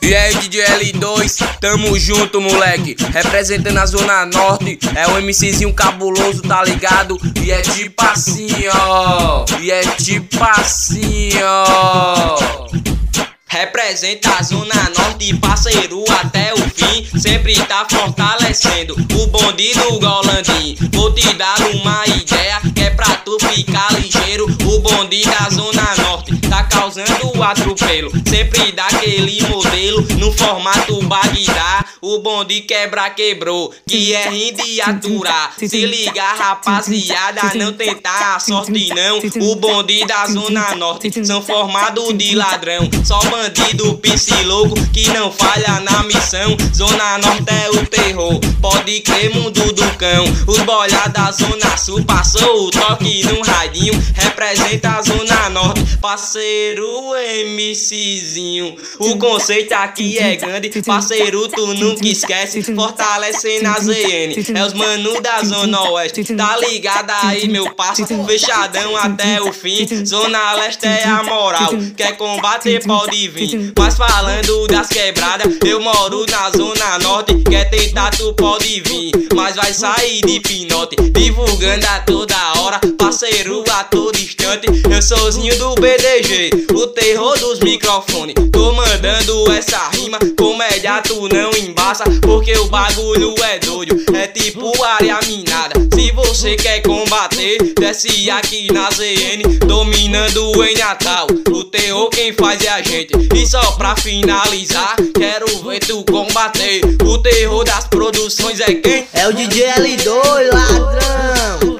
E aí, DJ L2, tamo junto, moleque. Representando a Zona Norte, é o MCzinho cabuloso, tá ligado? E é tipo assim, ó. E é tipo assim, ó. Representa a Zona Norte, parceiro, até o fim. Sempre tá fortalecendo o bonde do Golandim. Vou te dar uma ideia, que é pra tu ficar ligeiro. O bonde da Zona Norte tá causando atropelo. Sempre dá aquele modelo no formato Bagdá. O bonde quebrou, que é rim de aturar. Se liga, rapaziada, não tentar a sorte não. O bonde da Zona Norte são formados de ladrão. Só bandido, pisse louco, que não falha na missão. Zona Norte é o terror, pode crer, mundo do cão. Os bolha da Zona Sul passou o toque num radinho. Representa a Zona Norte, parceiro MCzinho. O conceito aqui é grande, parceiro, tu nunca esquece. Fortalecendo a ZN, é os manu da Zona Oeste. Tá ligado aí, meu parça, fechadão até o fim. Zona Leste é a moral, quer combater pode vir. Mas falando das quebradas, eu moro na Zona Norte. Quer tentar, tu pode vir, mas vai sair de pinote. Divulgando a toda hora, parceiro a todo instante. Eu souzinho do BDG, o terror dos microfones. Tô mandando essa rima, comédia tu não embaça, porque o bagulho é doido, é tipo área minada. Se você quer combater, desce aqui na ZN, dominando em Natal. O terror quem faz é a gente. E só pra finalizar, quero ver tu combater. O terror das produções é quem? É o DJ L2, ladrão.